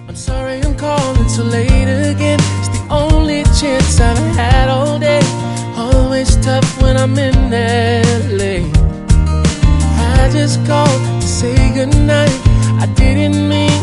I'm sorry I'm calling so late again. It's the only chance I've had all day. Always tough when I'm in LA. I just called to say goodnight. I didn't mean